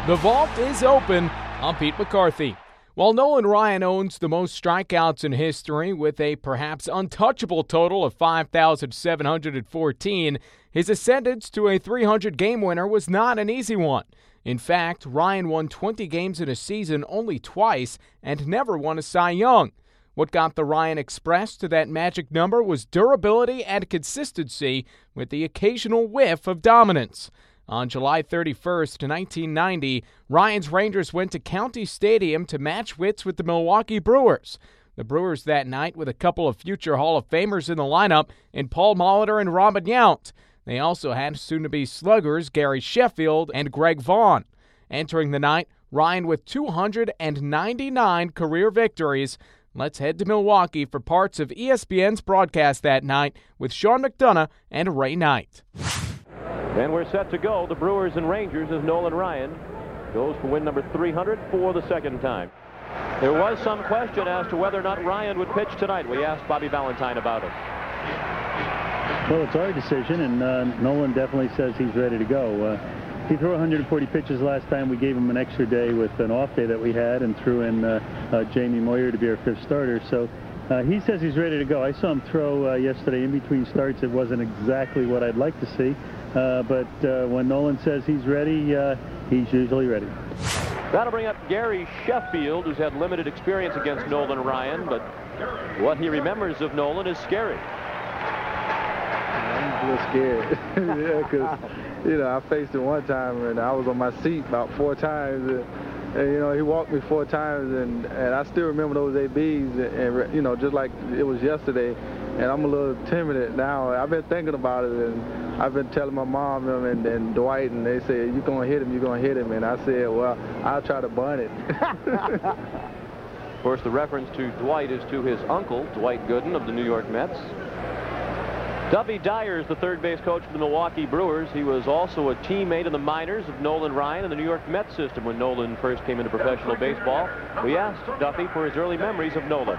The vault is open. I'm Pete McCarthy. While Nolan Ryan owns the most strikeouts in history with a perhaps untouchable total of 5,714, his ascendance to a 300-game winner was not an easy one. In fact, Ryan won 20 games in a season only twice and never won a Cy Young. What got the Ryan Express to that magic number was durability and consistency with the occasional whiff of dominance. On July 31st, 1990, Ryan's Rangers went to County Stadium to match wits with the Milwaukee Brewers. The Brewers that night with a couple of future Hall of Famers in the lineup in Paul Molitor and Robin Yount. They also had soon-to-be sluggers Gary Sheffield and Greg Vaughn. Entering the night, Ryan with 299 career victories. Let's head to Milwaukee for parts of ESPN's broadcast that night with Sean McDonough and Ray Knight. And we're set to go. The Brewers and Rangers as Nolan Ryan goes for win number 300 for the second time. There was some question as to whether or not Ryan would pitch tonight. We asked Bobby Valentine about it. Well, it's our decision, and Nolan definitely says he's ready to go. He threw 140 pitches last time. We gave him an extra day with an off day that we had and threw in Jamie Moyer to be our fifth starter. So he says he's ready to go. I saw him throw yesterday in between starts. It wasn't exactly what I'd like to see. But when Nolan says he's ready, he's usually ready. That'll bring up Gary Sheffield, who's had limited experience against Nolan Ryan, but what he remembers of Nolan is scary. I'm a little scared. Yeah, because, I faced him one time, and I was on my seat about 4 times. And he walked me 4 times, and I still remember those ABs, and just like it was yesterday. And I'm a little timid now. I've been thinking about it, and I've been telling my mom and Dwight, and they say, you're going to hit him, you're going to hit him. And I said, well, I'll try to bunt it. Of course, the reference to Dwight is to his uncle, Dwight Gooden of the New York Mets. Dubby Dyer is the third base coach for the Milwaukee Brewers. He was also a teammate in the minors of Nolan Ryan in the New York Mets system when Nolan first came into professional baseball. We asked Duffy for his early memories of Nolan.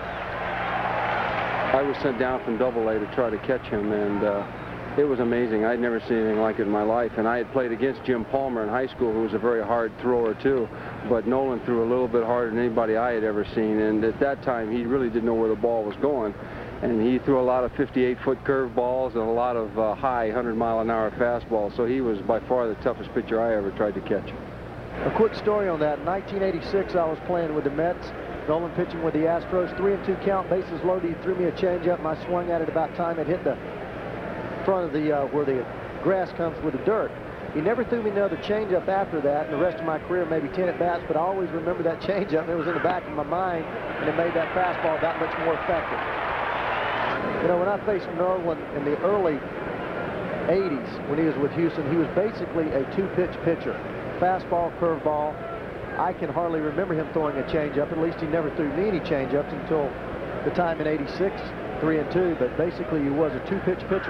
I was sent down from Double-A to try to catch him, and it was amazing. I'd never seen anything like it in my life, and I had played against Jim Palmer in high school, who was a very hard thrower too, but Nolan threw a little bit harder than anybody I had ever seen, and at that time he really didn't know where the ball was going, and he threw a lot of 58-foot curve balls and a lot of high 100-mile-an-hour fastballs, so he was by far the toughest pitcher I ever tried to catch. A quick story on that. In 1986, I was playing with the Mets. Nolan pitching with the Astros, 3-2 count, bases loaded. He threw me a changeup, and I swung at it about time it hit the front of the where the grass comes with the dirt. He never threw me another changeup after that. In the rest of my career, maybe 10 at bats, but I always remember that changeup. It was in the back of my mind, and it made that fastball that much more effective. When I faced Nolan in the early 80s, when he was with Houston, he was basically a 2-pitch pitcher: fastball, curveball. I can hardly remember him throwing a changeup. At least he never threw me any changeups until the time in '86, 3-2. But basically, he was a 2-pitch pitcher.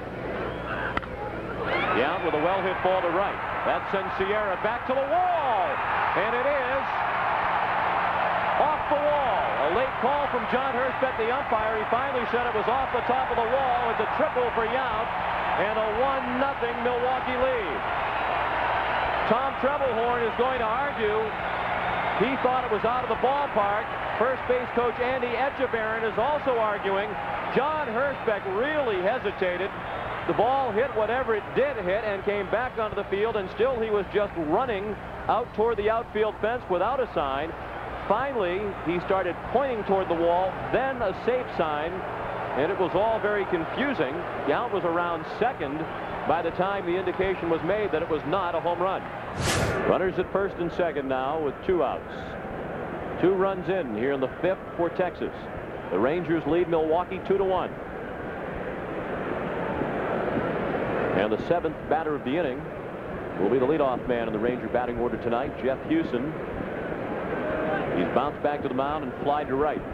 Yeah, with a well-hit ball to right. That sends Sierra back to the wall, and it is off the wall. A late call from John Hirschbeck, the umpire. He finally said it was off the top of the wall. It's a triple for Yount, and a 1-0 Milwaukee lead. Tom Trebelhorn is going to argue he thought it was out of the ballpark. First base coach Andy Etchebarren is also arguing. John Hirschbeck really hesitated. The ball hit whatever it did hit and came back onto the field, and still he was just running out toward the outfield fence without a sign. Finally, he started pointing toward the wall, then a safe sign, and it was all very confusing. Yount was around second by the time the indication was made that it was not a home run. Runners at first and second now with 2 outs. 2 runs in here in the 5th for Texas. The Rangers lead Milwaukee 2-1. And the 7th batter of the inning will be the leadoff man in the Ranger batting order tonight, Jeff Hewson. He's bounced back to the mound and flied to right.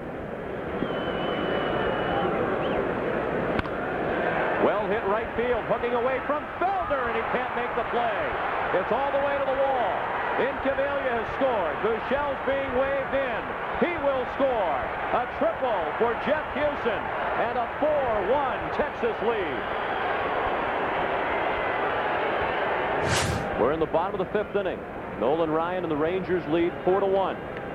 Well hit right field, hooking away from Felder, and he can't make the play. It's all the way to the wall. Incaviglia has scored. Buechel's being waved in. He will score. A triple for Jeff Hewson, and a 4-1 Texas lead. We're in the bottom of the 5th inning. Nolan Ryan and the Rangers lead 4-1.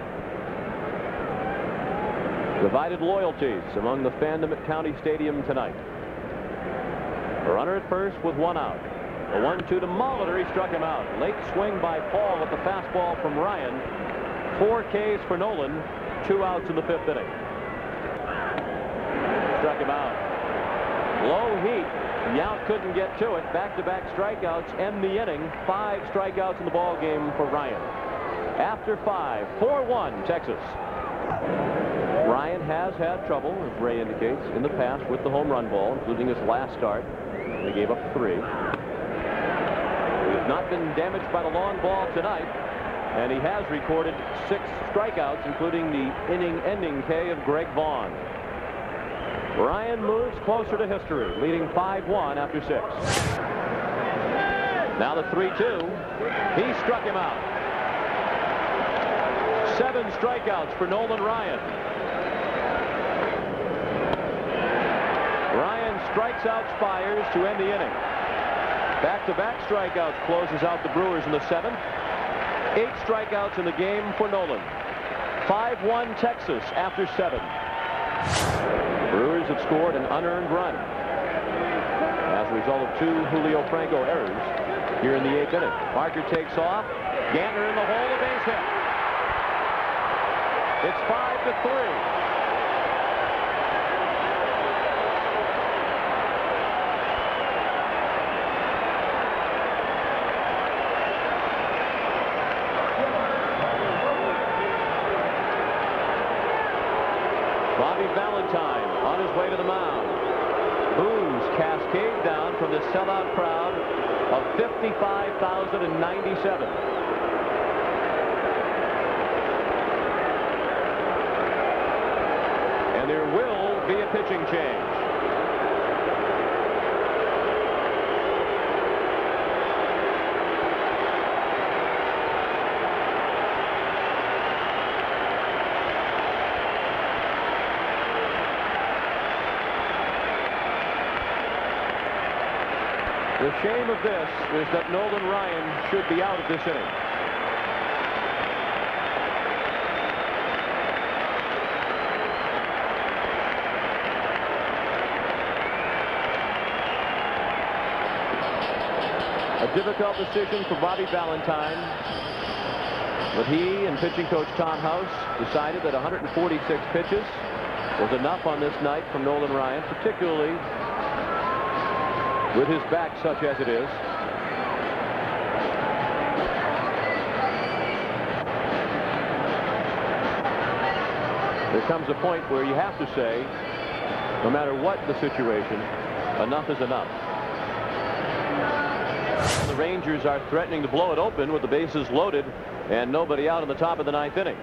Divided loyalties among the fandom at County Stadium tonight. A runner at first with one out. A 1-2 to Molitor. He struck him out. Late swing by Paul at the fastball from Ryan. 4 Ks for Nolan. 2 outs in the 5th inning. Struck him out. Low heat. Yount couldn't get to it. Back-to-back strikeouts end the inning. 5 strikeouts in the ball game for Ryan. After 5, 4-1 Texas. Ryan has had trouble, as Ray indicates, in the past with the home run ball, including his last start. They gave up 3. He has not been damaged by the long ball tonight, and he has recorded 6 strikeouts, including the inning-ending K of Greg Vaughn. Ryan moves closer to history, leading 5-1 after 6. Now the 3-2. He struck him out. 7 strikeouts for Nolan Ryan. Ryan strikes out Spires to end the inning. Back-to-back strikeouts closes out the Brewers in the 7th. 8 strikeouts in the game for Nolan. 5-1 Texas after 7. The Brewers have scored an unearned run as a result of 2 Julio Franco errors here in the 8th inning. Parker takes off. Gantner in the hole, a base hit. It's 5-3. Bobby Valentine on his way to the mound. Boos cascade down from the sellout crowd of 55,097. And there will be a pitching change. The shame of this is that Nolan Ryan should be out of this inning. A difficult decision for Bobby Valentine, but he and pitching coach Tom House decided that 146 pitches was enough on this night from Nolan Ryan, particularly with his back such as it is. There comes a point where you have to say, no matter what the situation, enough is enough. The Rangers are threatening to blow it open with the bases loaded and nobody out in the top of the 9th inning.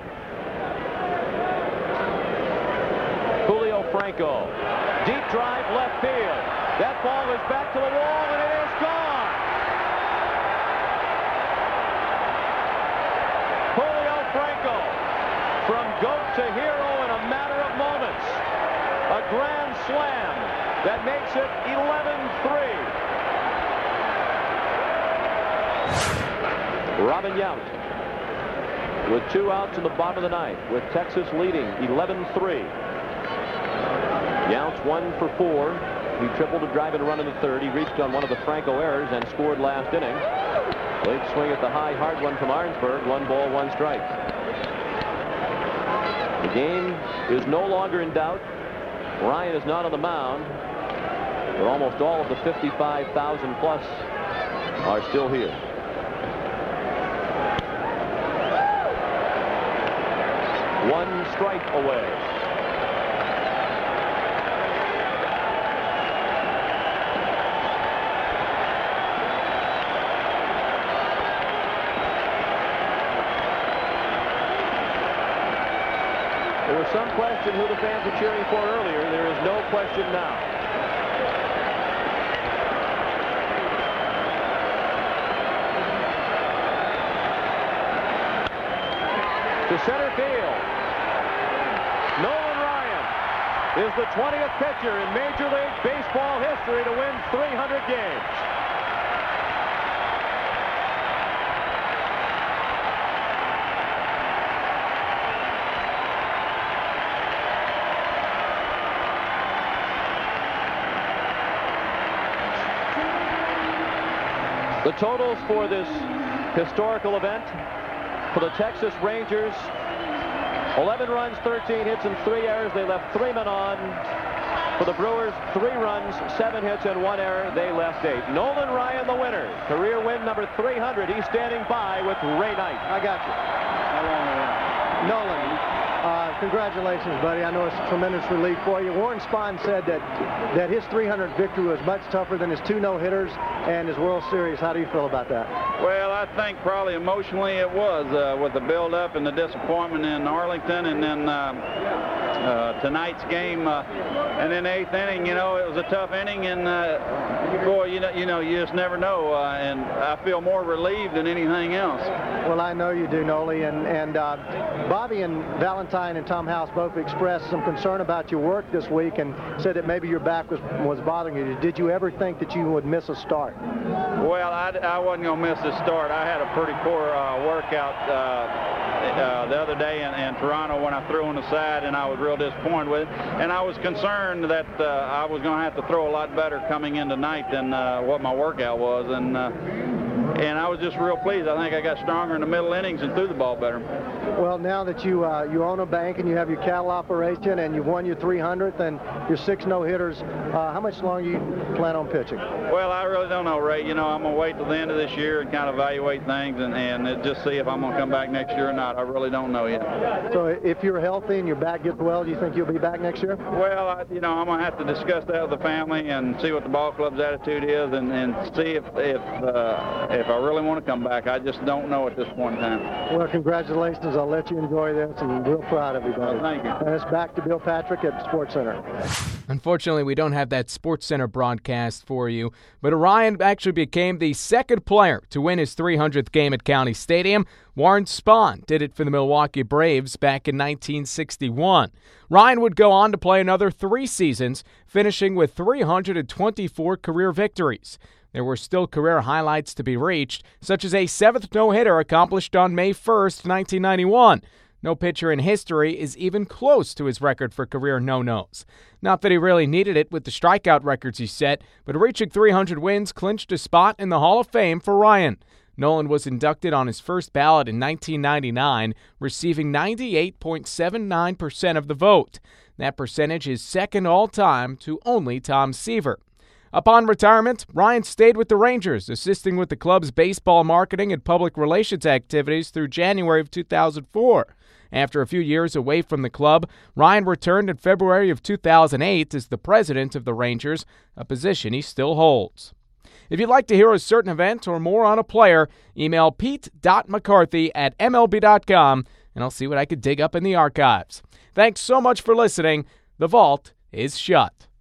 Julio Franco, deep drive left field. That ball is back to the wall, and it is gone. Julio Franco, from goat to hero in a matter of moments. A grand slam that makes it 11-3. Robin Yount with 2 outs in the bottom of the 9th, with Texas leading 11-3. Yount's 1 for 4. He tripled to drive in a run in the 3rd. He reached on one of the Franco errors and scored last inning. Late swing at the high, hard one from Arnsberg. 1 ball, 1 strike. The game is no longer in doubt. Ryan is not on the mound, but almost all of the 55,000 plus are still here. One strike away. There was some question who the fans were cheering for earlier. There is no question now. To center field. Nolan Ryan is the 20th pitcher in Major League Baseball history to win 300 games. The totals for this historical event for the Texas Rangers: 11 runs, 13 hits, and 3 errors. They left 3 men on. For the Brewers, 3 runs, 7 hits, and 1 error. They left 8. Nolan Ryan, the winner. Career win number 300. He's standing by with Ray Knight. I got you. Nolan, congratulations, buddy. I know it's a tremendous relief for you. Warren Spahn said that his 300 victory was much tougher than his 2 no-hitters and his World Series. How do you feel about that? Well, I think probably emotionally it was with the build-up and the disappointment in Arlington, and then tonight's game, and then the 8th inning. You know, it was a tough inning, and boy, you know, you just never know. And I feel more relieved than anything else. Well, I know you do, Noli, and Bobby and Valentine and Tom House both expressed some concern about your work this week and said that maybe your back was bothering you. Did you ever think that you would miss a start? Well, I wasn't going to miss the start. I had a pretty poor workout the other day in Toronto when I threw on the side, and I was real disappointed with it. And I was concerned that I was going to have to throw a lot better coming in tonight than what my workout was. And I was just real pleased. I think I got stronger in the middle innings and threw the ball better. Well, now that you own a bank and you have your cattle operation and you've won your 300th and your 6 no-hitters, how much longer you plan on pitching? Well, I really don't know, Ray. You know, I'm going to wait till the end of this year and kind of evaluate things and just see if I'm going to come back next year or not. I really don't know yet. So if you're healthy and your back gets well, do you think you'll be back next year? Well, I'm going to have to discuss that with the family and see what the ball club's attitude is and see if I really want to come back. I just don't know at this point in time. Well, congratulations. I'll let you enjoy this, and I'm real proud of you, buddy. Thank you. And it's back to Bill Patrick at SportsCenter. Unfortunately, we don't have that SportsCenter broadcast for you, but Orion actually became the second player to win his 300th game at County Stadium. Warren Spahn did it for the Milwaukee Braves back in 1961. Ryan would go on to play another 3 seasons, finishing with 324 career victories. There were still career highlights to be reached, such as a 7th no-hitter accomplished on May 1st, 1991. No pitcher in history is even close to his record for career no-nos. Not that he really needed it with the strikeout records he set, but reaching 300 wins clinched a spot in the Hall of Fame for Ryan. Nolan was inducted on his first ballot in 1999, receiving 98.79% of the vote. That percentage is second all-time to only Tom Seaver. Upon retirement, Ryan stayed with the Rangers, assisting with the club's baseball marketing and public relations activities through January of 2004. After a few years away from the club, Ryan returned in February of 2008 as the president of the Rangers, a position he still holds. If you'd like to hear a certain event or more on a player, email pete.mccarthy@mlb.com, and I'll see what I could dig up in the archives. Thanks so much for listening. The vault is shut.